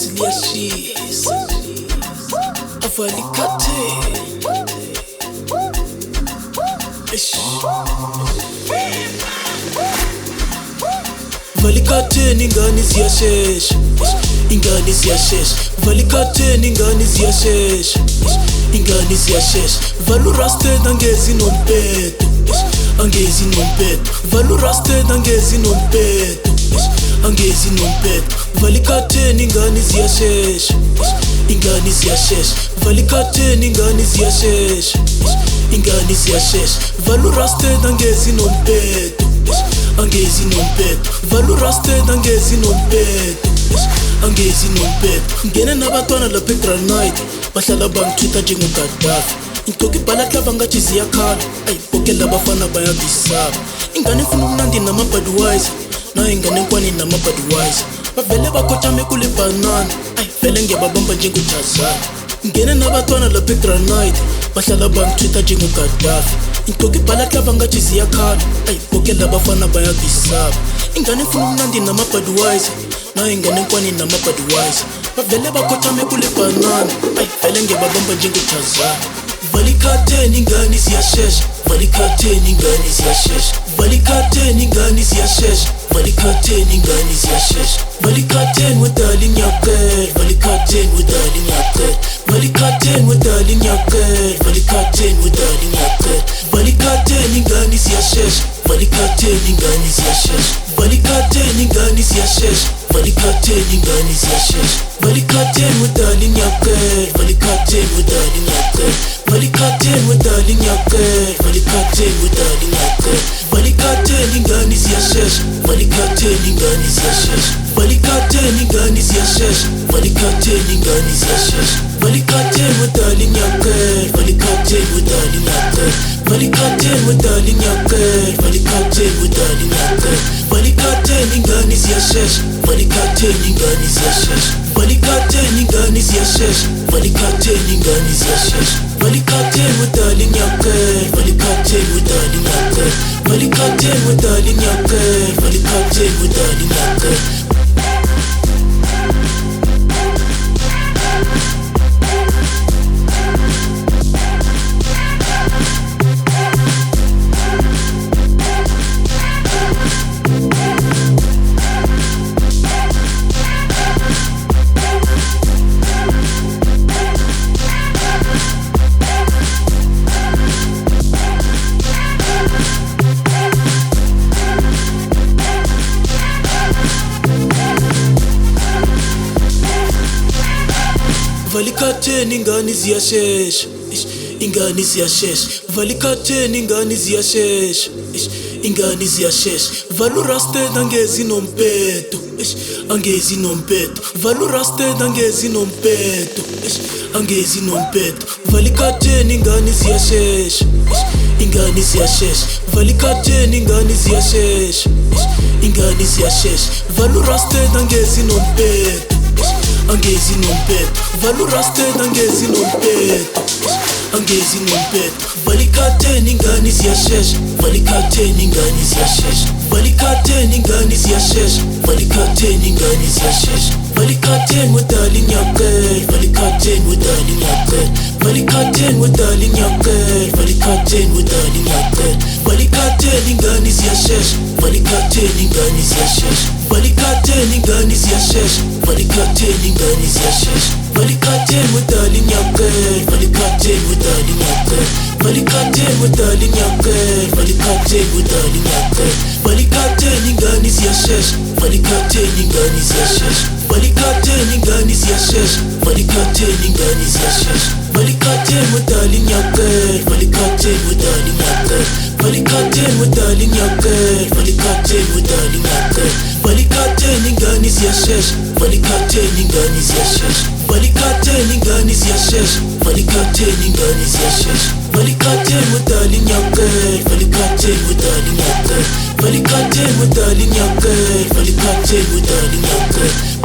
liyashisa avalikathe valikatheni ingane ziyashesha ingane ziyashesha valikatheni ingane ziyashesha ingane ziyashesha valurasted angezi nompeto angezi nompeto valurasted angezi nompeto angezi nompeto valikatheni ingane ziyashesha ingane ziyashesha valikatheni ingane ziyashesha ingane ziyashesha valurasted angezi nompeto angezi nompeto valurasted angezi nompeto angezi nompeto ngene nabatwana lapha eGranite bahlala bangitwitha njengoGaddafi intoki ibhala lava ngathi ziyakhala bonke labafana bayabisaba ingane ifuna umnandi nama-Budweiser nayo ingane enkwani nama-Budweiser bavele bakhothame kule banana vele ngiyababamba njengoJazana ngene nabatwana lapha eGranite bahlala bangitwitha njengoGaddafi intoki ibhala lava ngathi ziyakhala bonke labafana bayabisaba ingane ifuna umnandi nama-Budweiser nayo ingane enkwani nama-Budweiser bavele bakhothame kule banana vele ngiyababamba njengoJazana valikatheni ingane ziyashesha valikatheni ingane ziyashesha valikatheni ingane ziyashesha valikatheni ingane ziyashesha valikatheni wedarling yaqel valikatheni wedarling yaqel valikatheni wedarling yaqel valikatheni wedarling yaqel valikatheni ingane ziyashesha valikatheni ingane ziyashesha valikatheni ingane ziyashesha valikatheni ingane ziyashesha valikatheni wedarling yaqel valikatheni wedarling yaqel valikatheni wedarling yaqel valikatheni wedarling yaqel valikatheni ingane ziyashesha valikatheni ingane ziyashesha valikatheni ingane ziyashesha valikatheni ingane ziyashesha valikatheni wedarling yaqel valikatheni wedarling yaqel valikatheni wedarling yaqel valikatheni wedarling yaqel valikatheni ingane ziyashesha valikatheni ingane ziyashesha valikatheni ingane ziyashesha valikatheni ingane ziyashesha valikatheni wedarling yaqel valikatheni wedarling yaqel valikatheni wedarling yaqel valikatheni wedarling yaqel valikatheni ingane ziyashesha ingane ziyashesha valikatheni ingane ziyashesha ingane ziyashesha valurasted angezi nompeto angezi nompeto valurasted angezi nompeto angezi nompeto valikatheni ingane ziyashesha ingane ziyashesha valikatheni ingane ziyashesha ingane ziyashesha valurasted angezi nompeto angezi nompeto valurasted angezi nompeto angezi nompeto valikatheni ingane ziyashesha valikatheni ingane ziyashesha valikatheni ingane ziyashesha valikatheni ingane ziyashesha valikatheni wedarling yaqel valikatheni wedarling yaqel valikatheni wedarling yaqel valikatheni wedarling yaqel valikatheni ingane ziyashesha valikatheni ingane ziyashesha valikatheni ingane ziyashesha valikatheni ingane ziyashesha valikatheni wedarling yaqel valikatheni wedarling yaqel valikatheni wedarling yaqel valikatheni wedarling yaqel valikatheni ingane ziyashesha valikatheni ingane ziyashesha valikatheni ingane ziyashesha valikatheni ingane ziyashesha valikatheni wedarling yaqel valikatheni wedarling yaqel valikatheni wedarling yaqel valikatheni wedarling yaqel valikatheni ingane ziyashesha valikatheni ingane ziyashesha valikatheni ingane ziyashesha valikatheni ingane ziyashesha valikatheni wedarling yaqel valikatheni wedarling yaqel valikatheni wedarling yaqel valikatheni wedarling yaqel